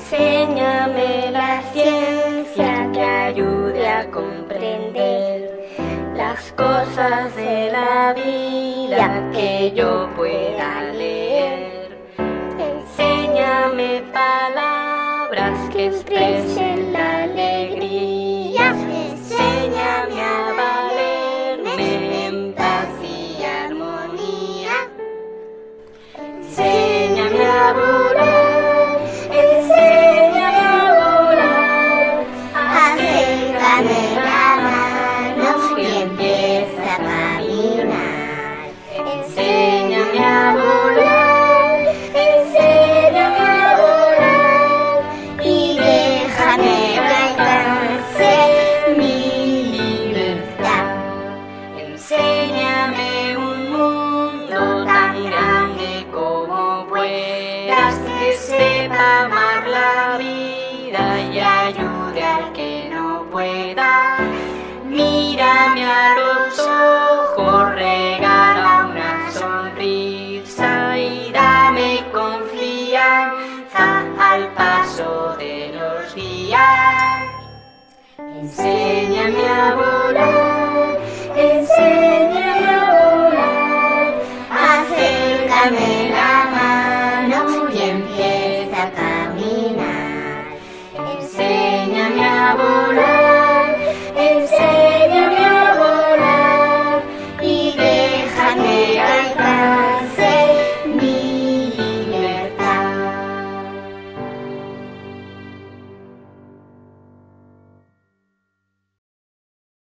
Enséñame la ciencia que ayude a comprender las cosas de la vida que yo pueda leer. Enséñame palabras que expresen la alegría. Enséñame a valerme en paz y armonía. Enséñame a volar, enséñame a volar. Acércame la mano y empieza a caminar. Enséñame a volar, enséñame a volar. Y déjame que alcance mi libertad. Enséñame un mundo tan grande como puedas, que sepa amar la vida y ayude al que no pueda. Mírame a los ojos, regala una sonrisa y dame confianza al paso de los días. Enséñame a volar, enséñame a volar. Acércame la mano y empieza a caminar. Enséñame a volar.